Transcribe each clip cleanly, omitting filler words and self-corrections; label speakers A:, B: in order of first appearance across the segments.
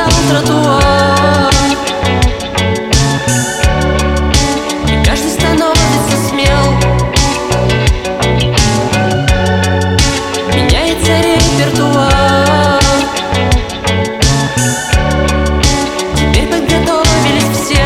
A: переступал тротуар, и каждый становится смел. Меняется репертуар. Теперь подготовились все.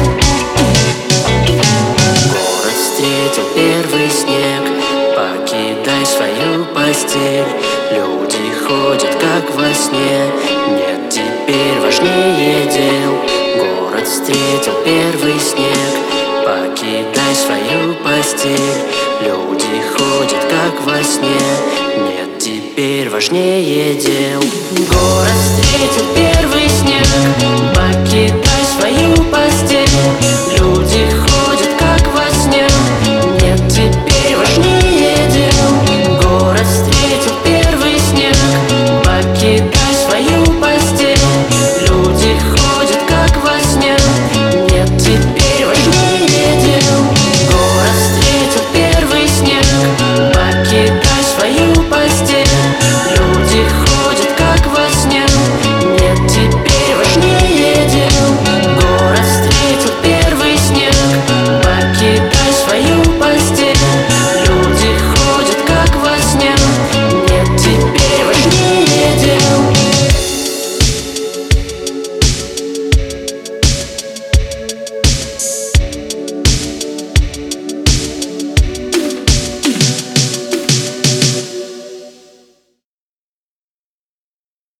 B: Город встретил первый снег. Покидай свою постель. Люди ходят как во сне. Нет, теперь важнее дел. Город встретил первый снег. Покидай свою постель. Люди ходят как во сне. Нет, теперь важнее дел.
A: Город встретил